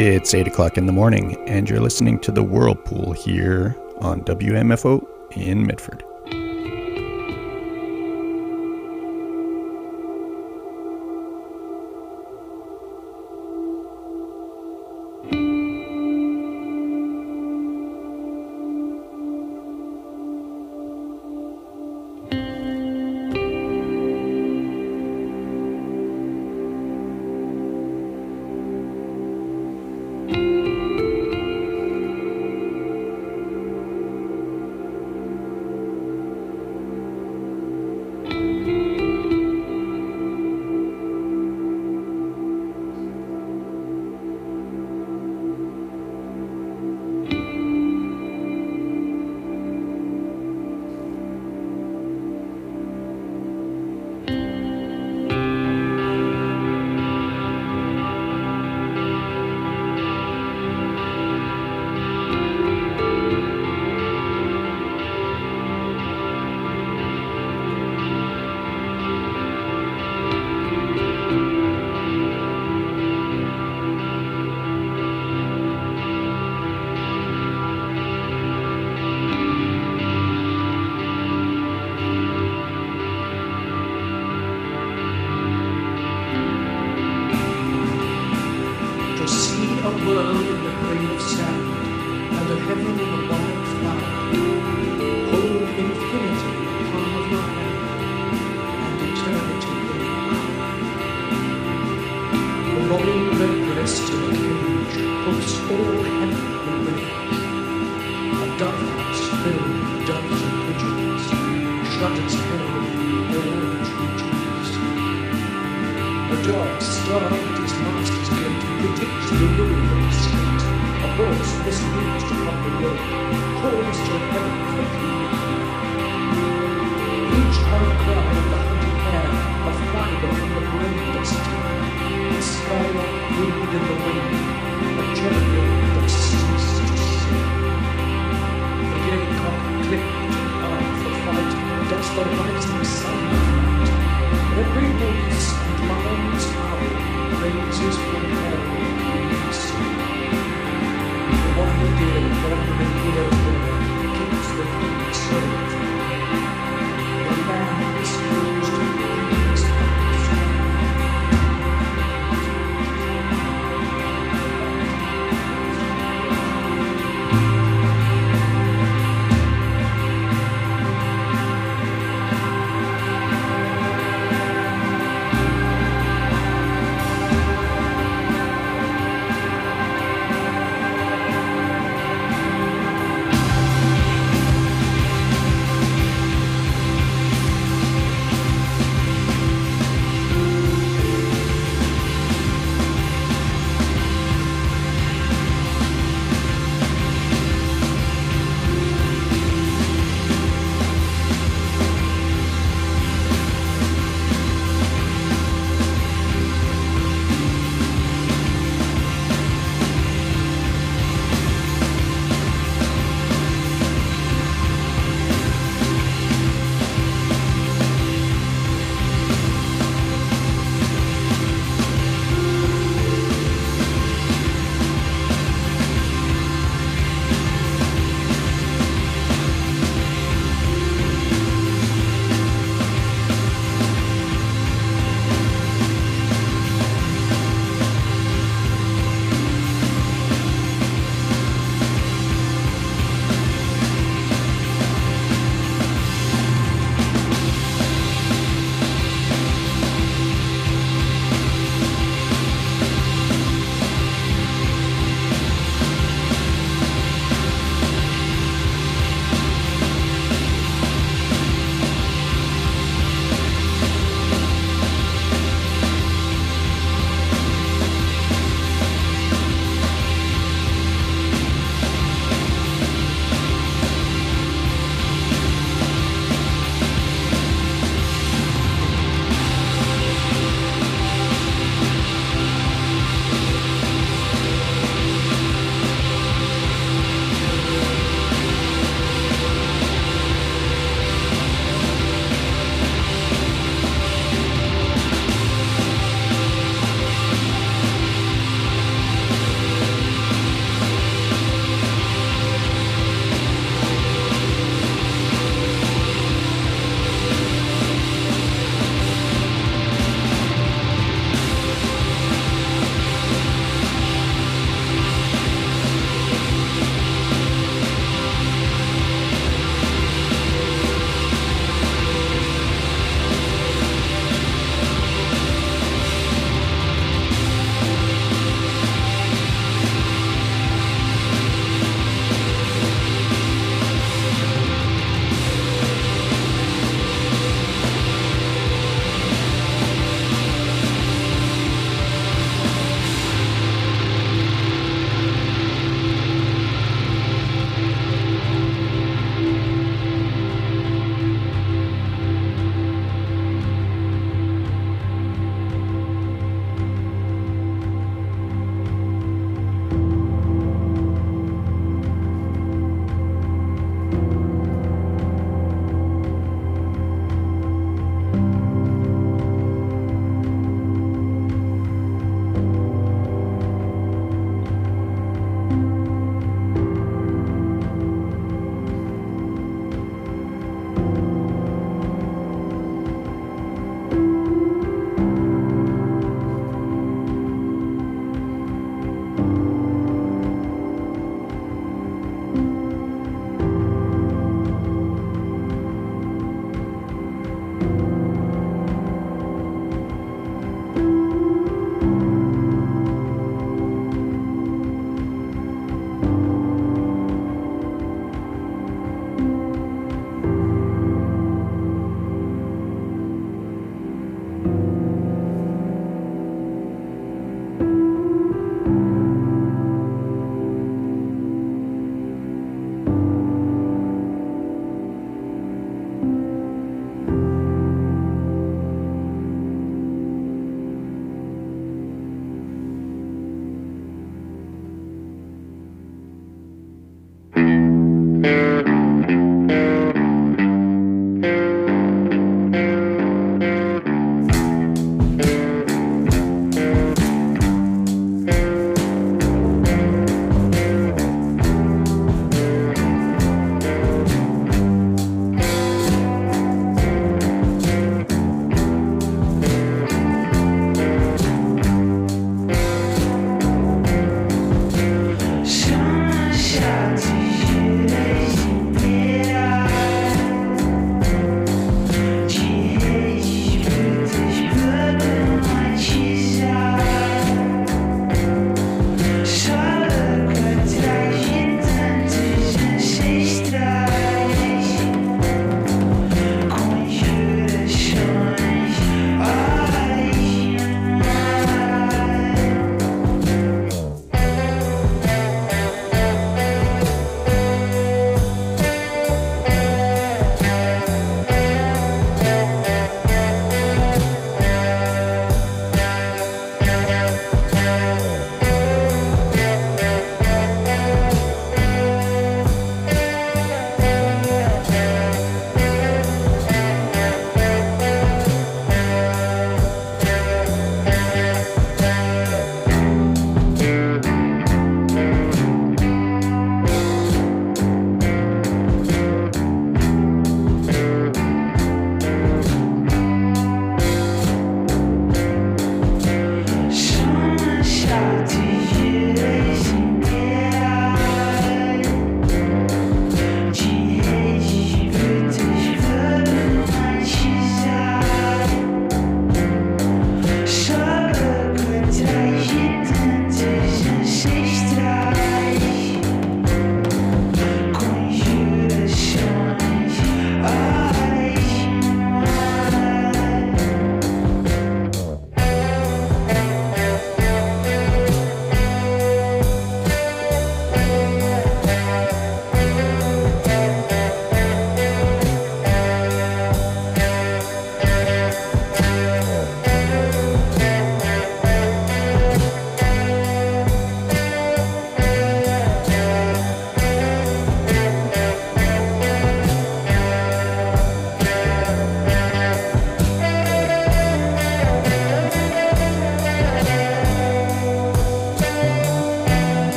It's 8 o'clock in the morning, and you're listening to The Whirlpool here on WMFO in Medford.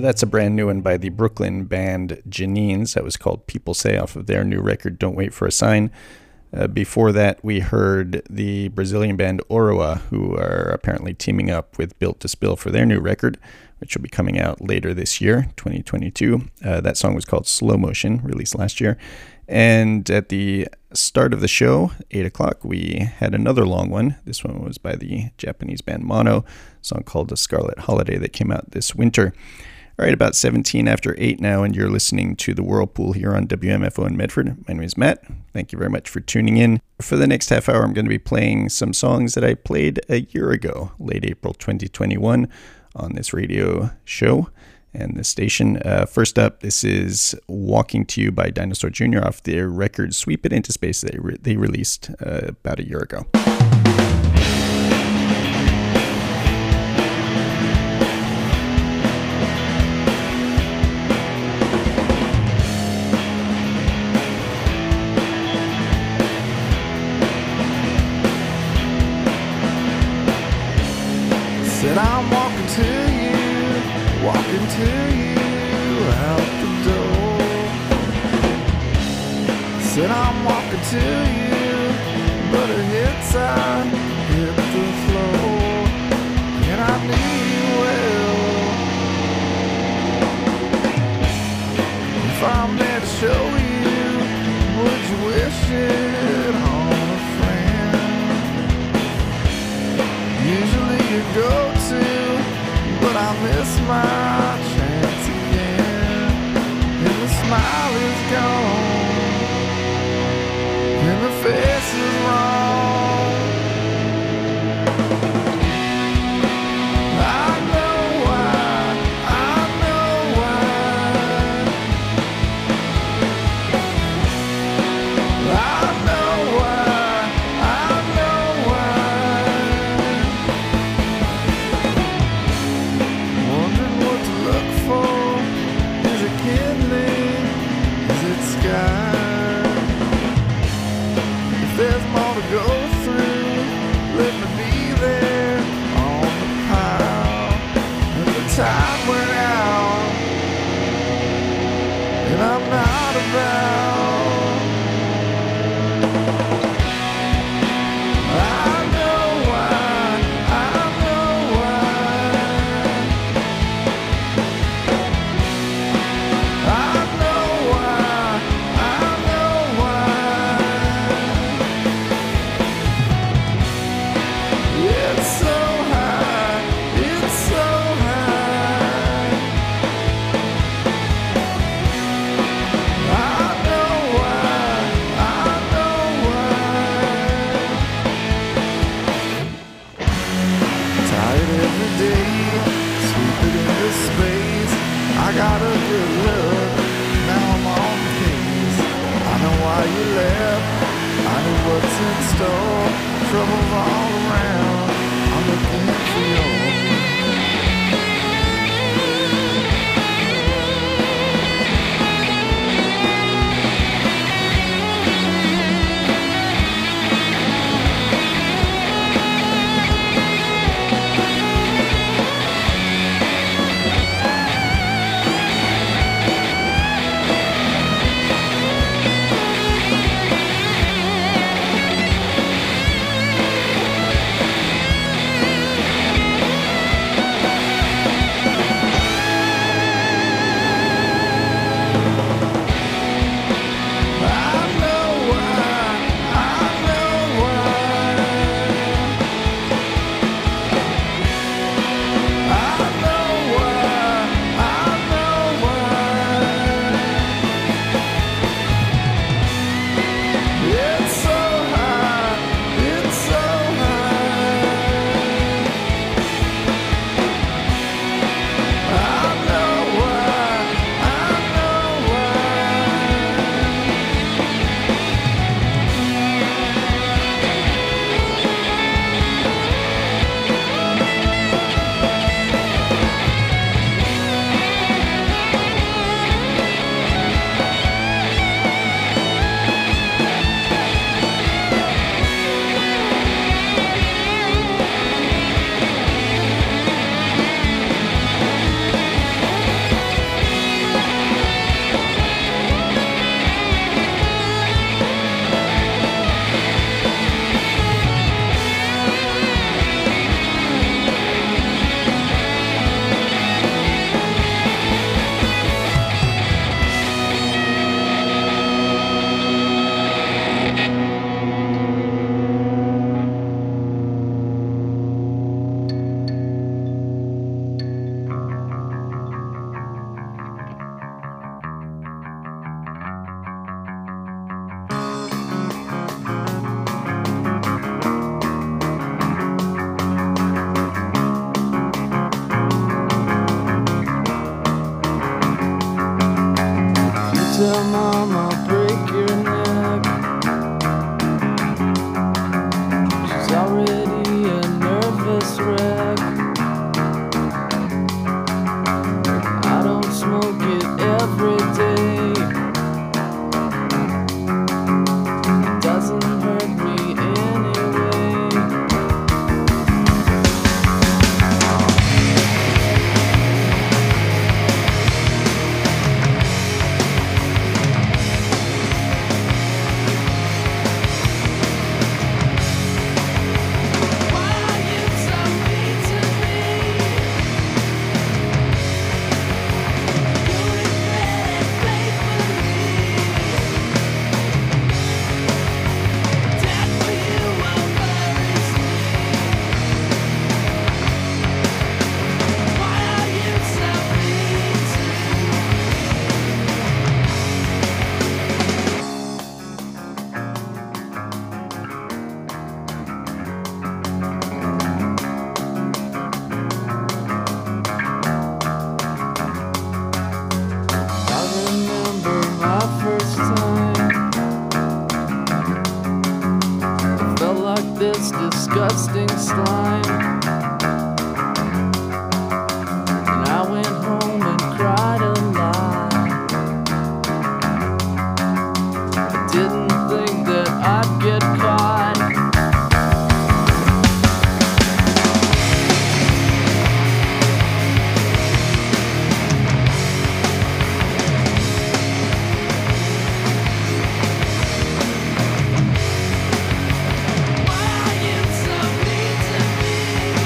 That's a brand new one by the Brooklyn band Janines. That was called People Say off of their new record, Don't Wait for a Sign. Before that, we heard the Brazilian band Oroa, who are apparently teaming up with Built to Spill for their new record, which will be coming out later this year, 2022. That song was called Slow Motion, released last year. And at the start of the show, 8 o'clock, we had another long one. This one was by the Japanese band Mono, a song called The Scarlet Holiday that came out this winter. All right, about 17 after 8 now, and you're listening to The Whirlpool here on WMFO in Medford. My name is Matt. Thank you very much for tuning in. For the next half hour, I'm going to be playing some songs that I played a year ago, late April 2021, on this radio show and this station. First up, this is Walking to You by Dinosaur Jr. off their record Sweep It Into Space they released about a year ago. Said I'm walking to you out the door. Said I'm walking to you, but it hits hit the floor, and I knew you well. If I'm there to show you, would you wish it on a friend? Usually you go to, but I miss my chance again. And the smile is gone, and the face is wrong. I know why, I know why. I know why, I know why. Wondering what to look for. Is it kindling? Is it sky? If there's more to go through, let me be there on the pile. And the time went out, and I'm not about. I know why, I know why. I know why, I know why. It's so high, it's so high. I know why, I know why. Tired every day, sweep it into space. I got a good look, now I'm on the case. I know why you left, I know what's in store. Trouble's all around, I'm looking for yours. this disgusting slime. And I went home and cried a lot. I didn't think that I'd get caught. Why are you so mean to me?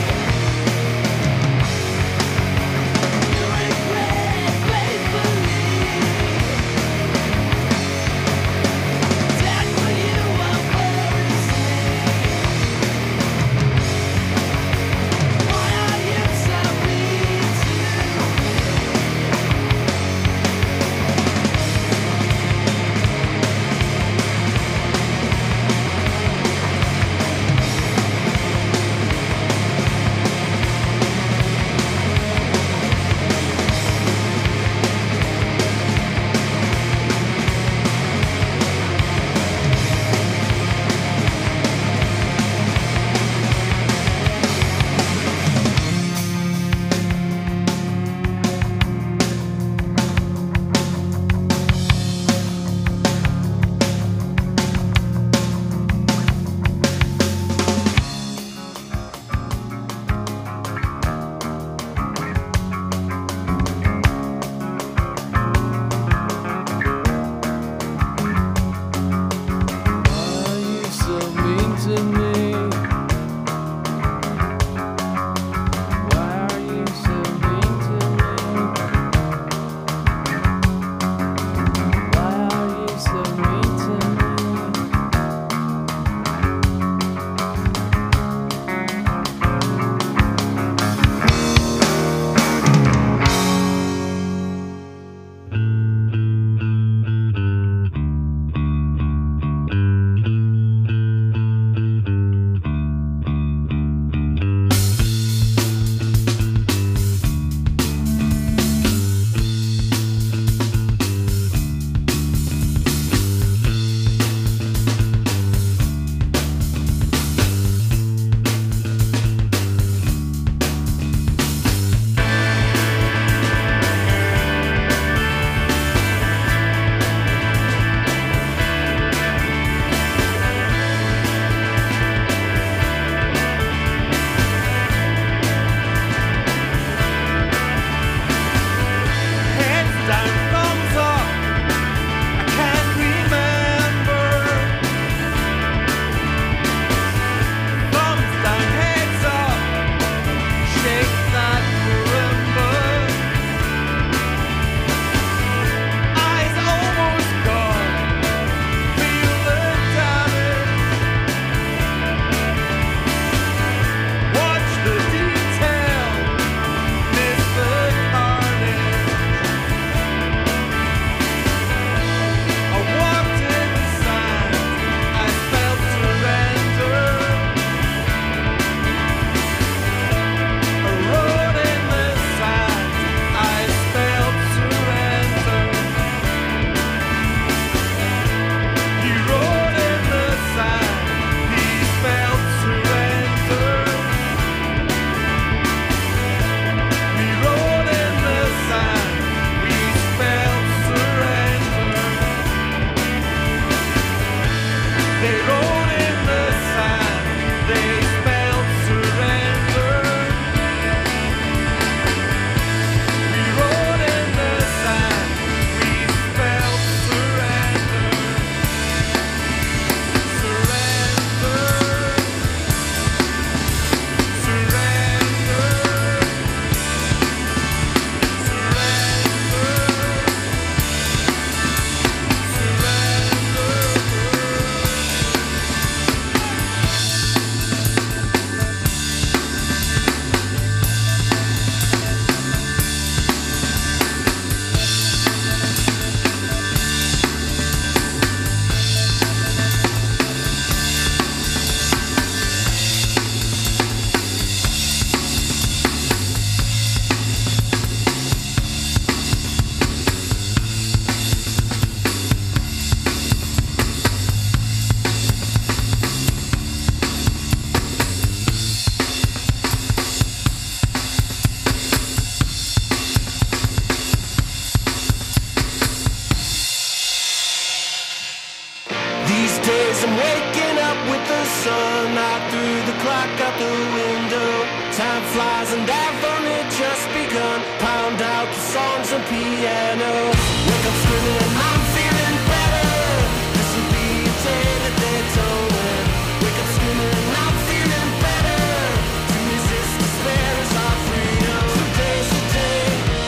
right through the clock out the window. Time flies and I've only just begun. Pound out the songs and piano. Wake up screaming and I'm feeling better. This will be a day that they don't win. Wake up screaming and I'm feeling better. To resist despair is our freedom. Today's the day.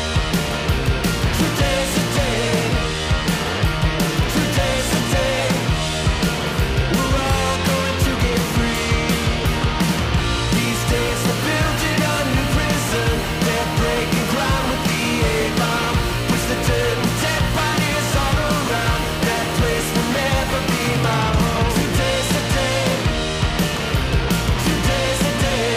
Today's the day. Today's the day. We're all going to get free. These days they're building a new prison. They're breaking ground with the A-bomb. Push the dirt and dead bodies all around. That place will never be my home. Today's the day. Today's the day.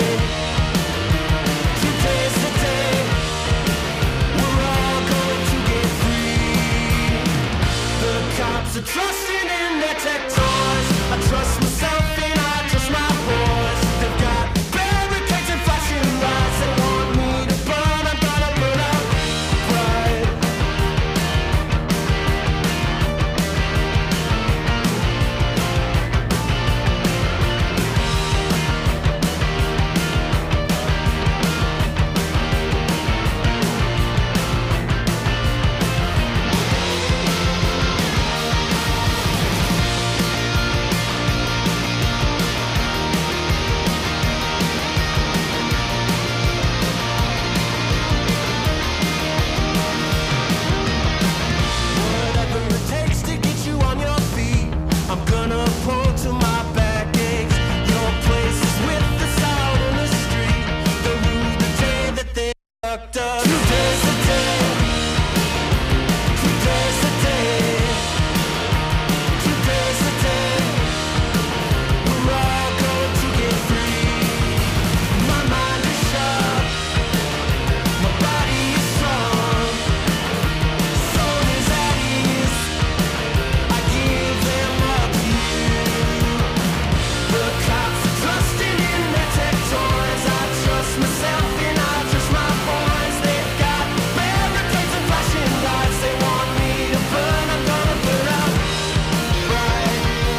Today's the day. We're all going to get free. The cops are trusting in their tech toys. I trust myself and I trust my boys. They've got barricades and flashing lights. They want me to burn, I'm gonna burn out bright. Whatever it takes to get you on your feet, I'm gonna pull till my back aches. Your place is with us out on the street. The rule the day that they fucked up. Today's the day. Today's the day. Today's the day. We're all going to get free. My mind is sharp. My body is strong. Soul is at ease. I give them all to you. The cops are trusting in their tech toys. I trust myself and I trust my boys. They've got barricades and flashing lights. They want me to burn. I'm gonna burn out bright.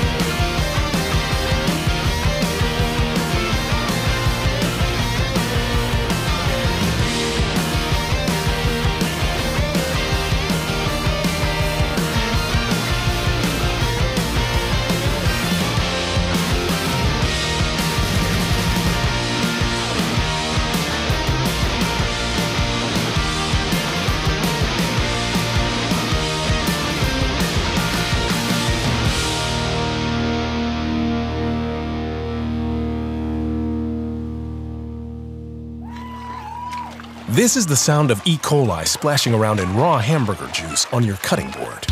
This is the sound of E. coli splashing around in raw hamburger juice on your cutting board.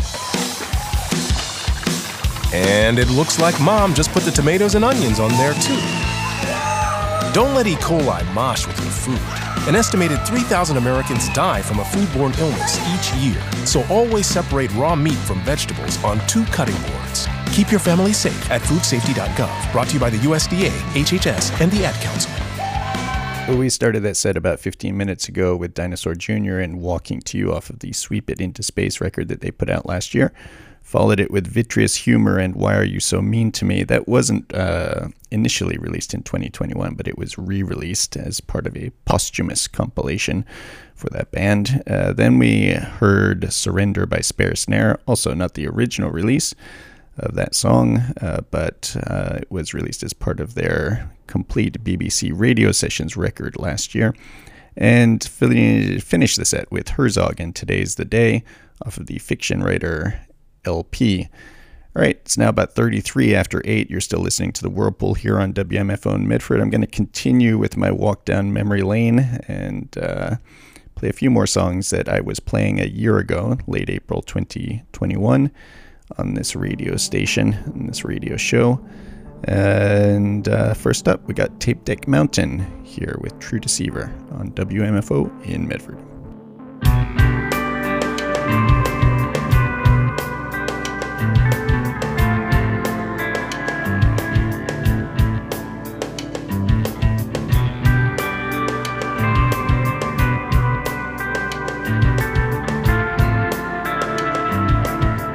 And it looks like Mom just put the tomatoes and onions on there too. Don't let E. coli mosh with your food. An estimated 3,000 Americans die from a foodborne illness each year, so always separate raw meat from vegetables on 2 cutting boards. Keep your family safe at foodsafety.gov. Brought to you by the USDA, HHS, and the Ad Council. Well, we started that set about 15 minutes ago with Dinosaur Jr. and Walking to You off of the Sweep It Into Space record that they put out last year. Followed it with Vitreous Humor and Why Are You So Mean to Me? That wasn't initially released in 2021, but it was re-released as part of a posthumous compilation for that band. Then we heard Surrender by Spare Snare, also not the original release of that song, but it was released as part of their complete BBC radio sessions record last year. And finish the set with Herzog and Today's the Day off of the Fiction Writer LP. All right, it's now about 33 after 8. You're still listening to the Whirlpool here on WMFO in Medford. I'm going to continue with my walk down memory lane and play a few more songs that I was playing a year ago, late April 2021, on this radio station, on this radio show. And first up, we got Tape Deck Mountain here with True Deceiver on WMFO in Medford.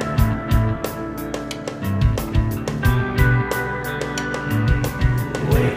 Way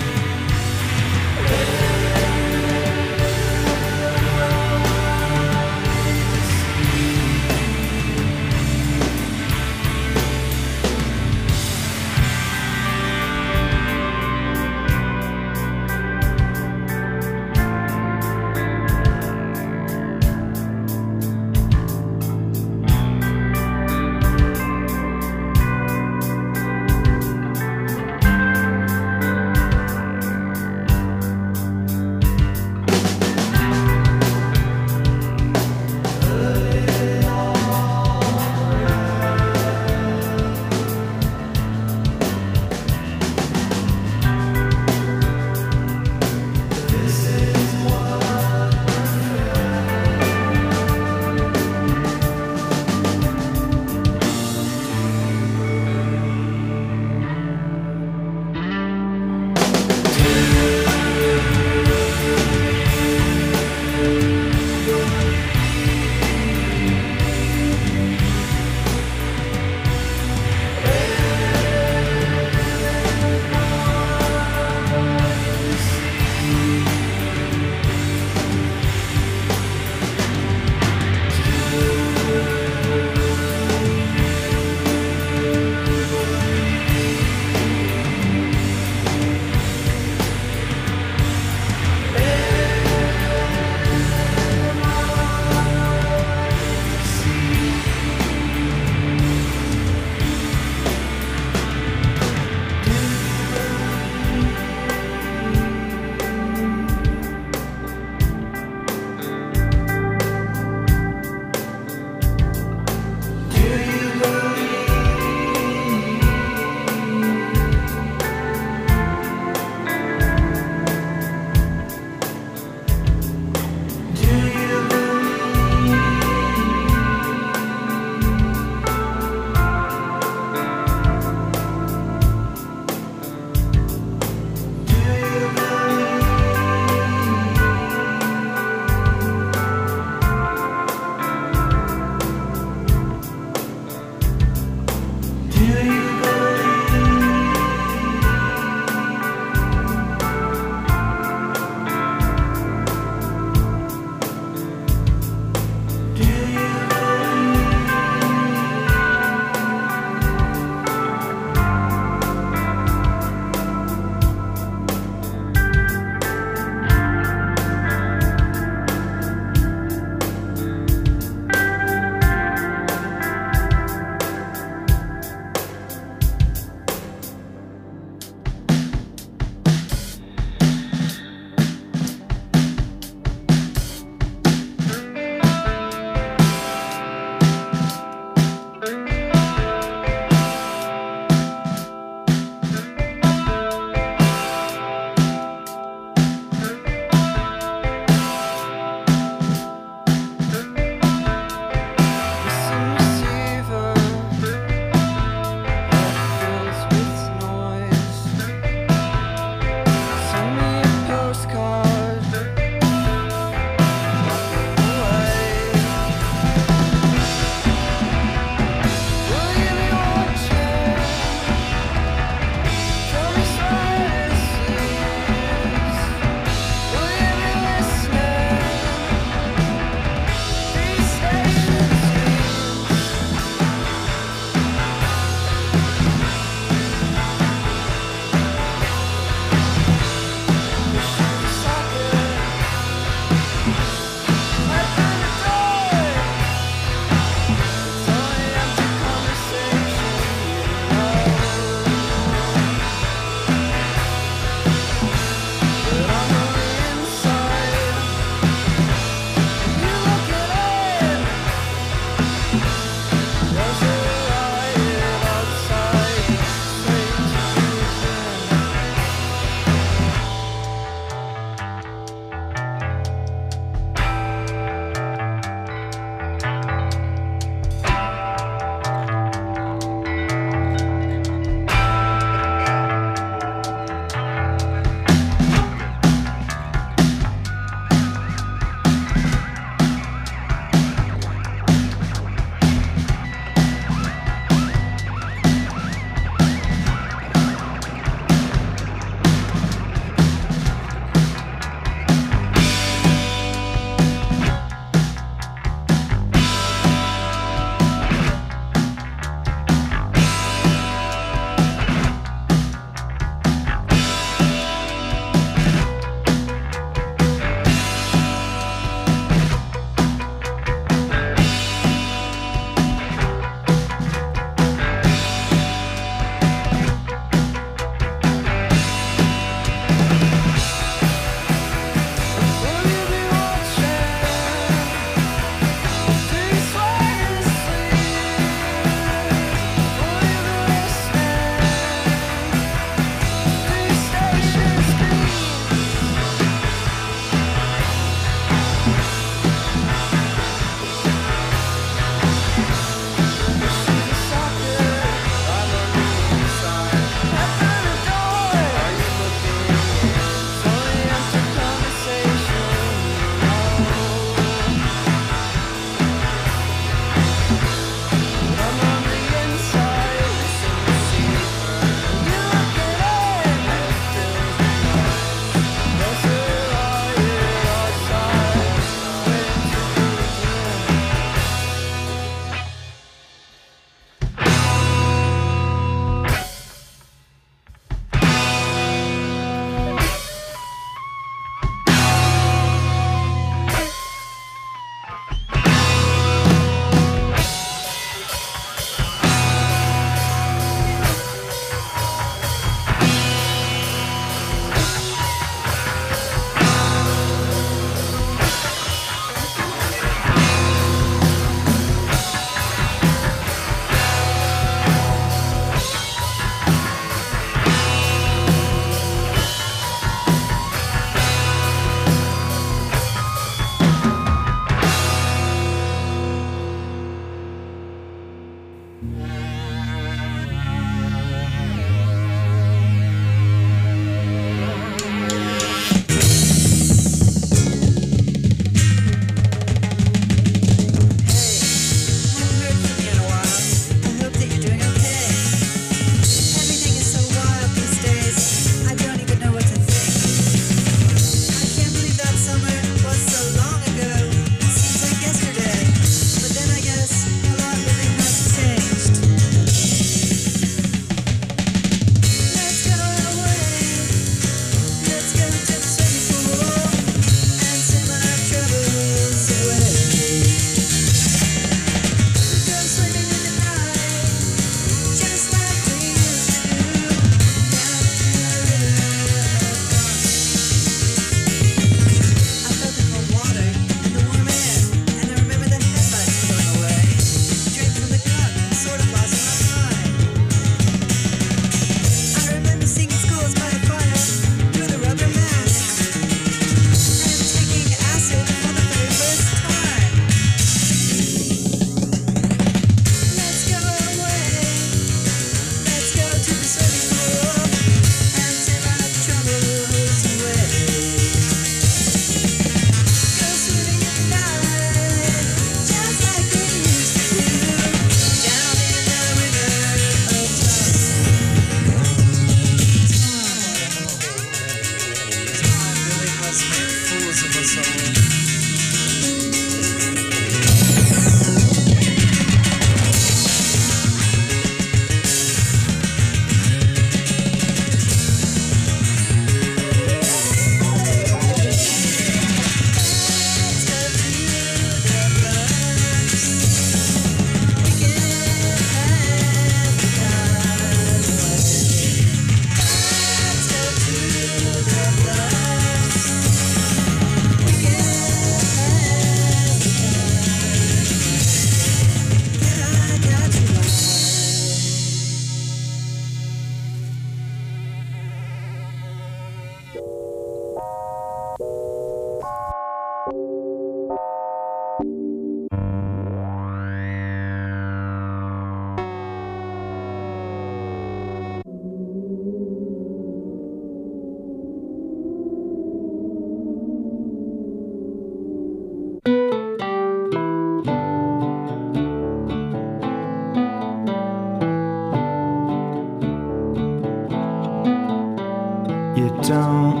You don't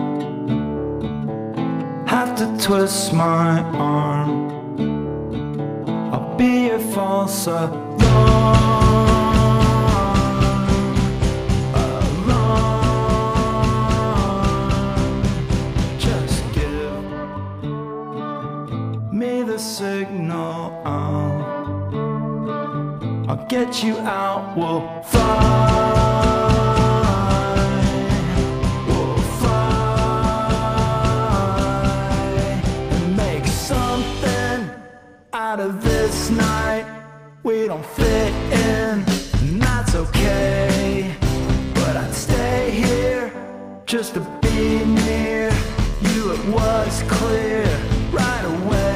have to twist my arm. I'll be your false alarm. Just give me the signal. I'll get you out. We'll fly. Out of this night, we don't fit in, and that's okay. But I'd stay here just to be near you. It was clear right away.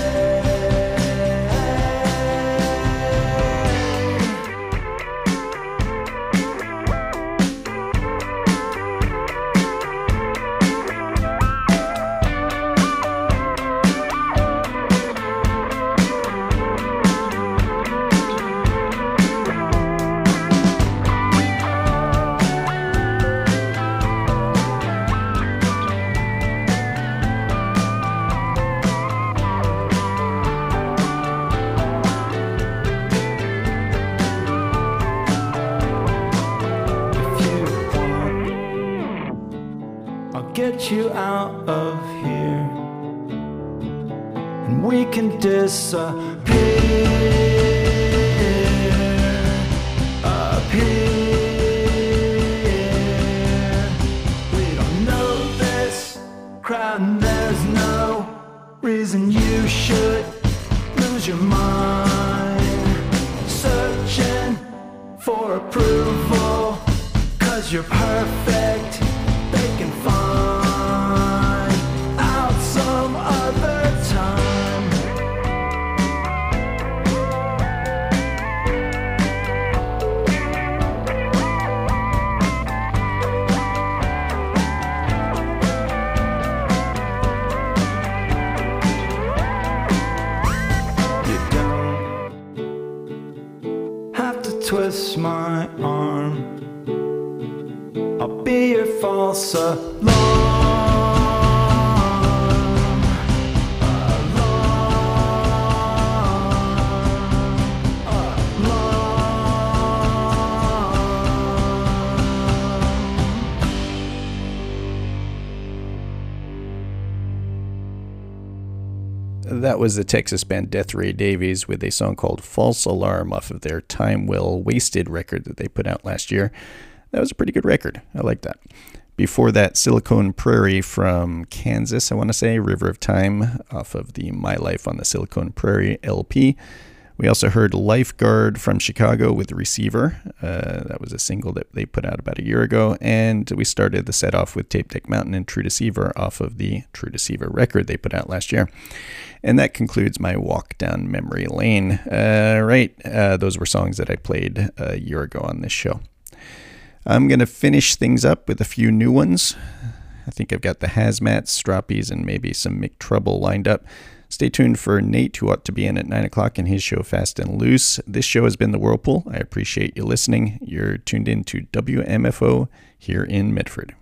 Get you out of here, and we can disappear up here. We don't know this crowd, and there's no reason you should lose your mind, searching for approval, 'cause you're perfect. They can find out some other time. twist my arm. I'll be your false alarm. That was the Texas band Death Ray Davies with a song called False Alarm off of their Time Well Wasted record that they put out last year. That was a pretty good record. I like that. Before that, Silicon Prairie from Kansas, I want to say, River of Time off of the My Life on the Silicon Prairie LP. We also heard Lifeguard from Chicago with Receiver. That was a single that they put out about a year ago. And we started the set off with Tape Deck Mountain and True Deceiver off of the True Deceiver record they put out last year. And that concludes my walk down memory lane. Those were songs that I played a year ago on this show. I'm going to finish things up with a few new ones. I think I've got the Hazmats, Stroppies, and maybe some McTrouble lined up. Stay tuned for Nate, who ought to be in at 9 o'clock in his show Fast and Loose. This show has been The Whirlpool. I appreciate you listening. You're tuned in to WMFO here in Medford.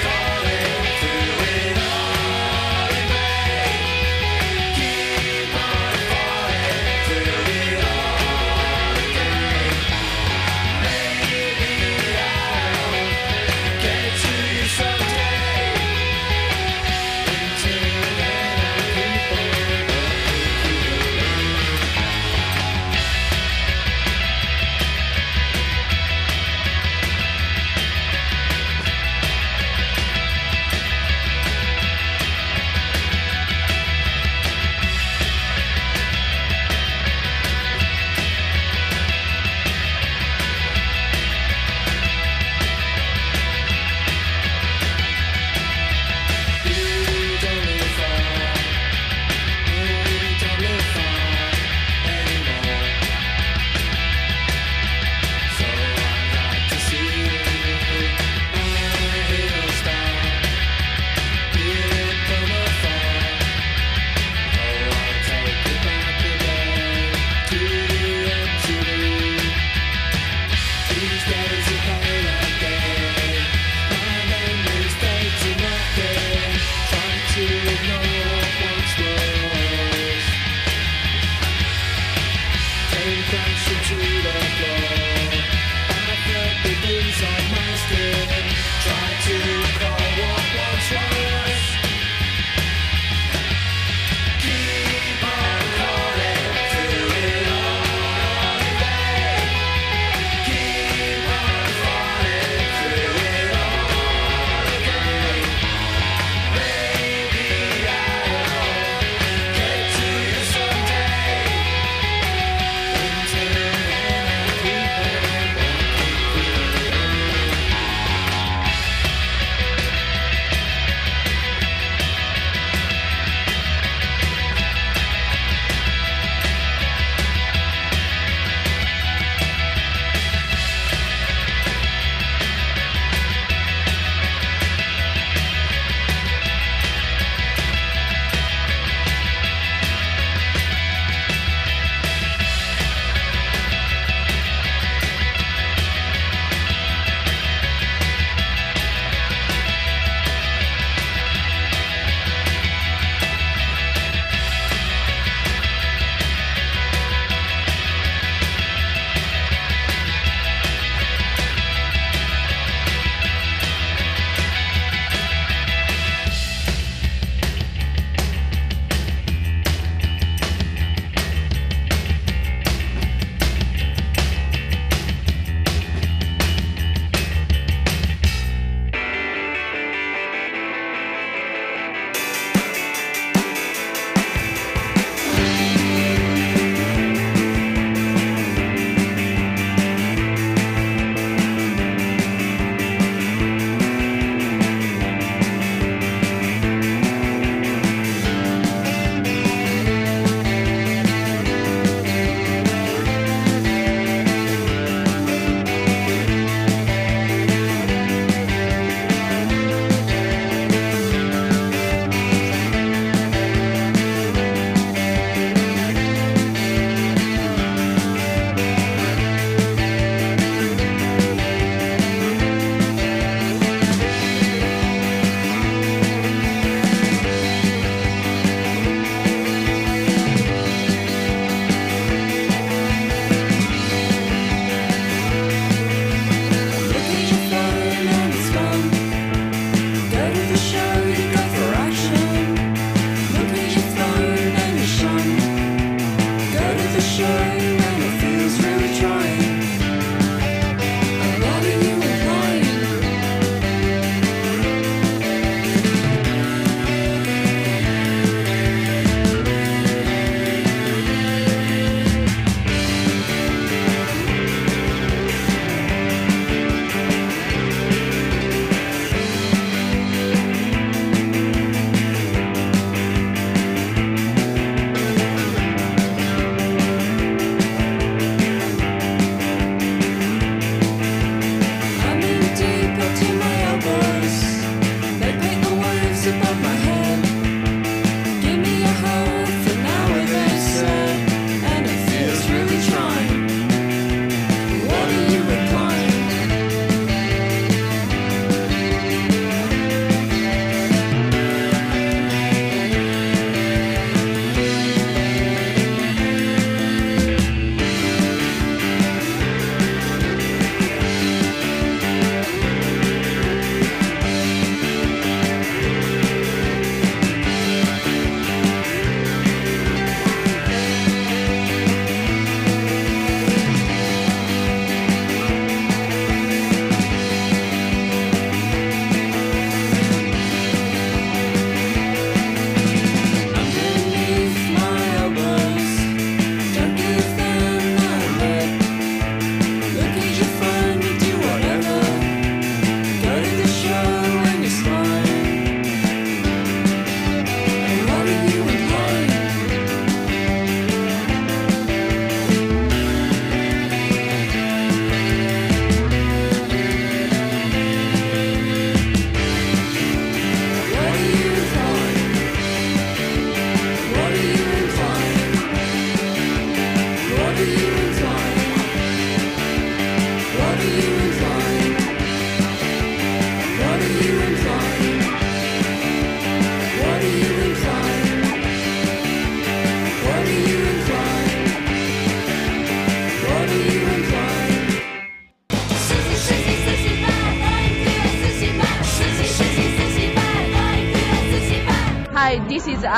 Keep on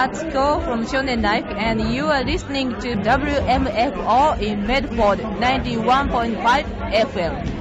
Atsuko from Shonen Life, and you are listening to WMFO in Medford 91.5 FM.